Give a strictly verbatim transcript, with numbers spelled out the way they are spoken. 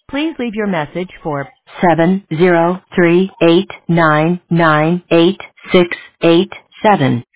Please leave your message for seven zero three eight nine nine eight six eight seven.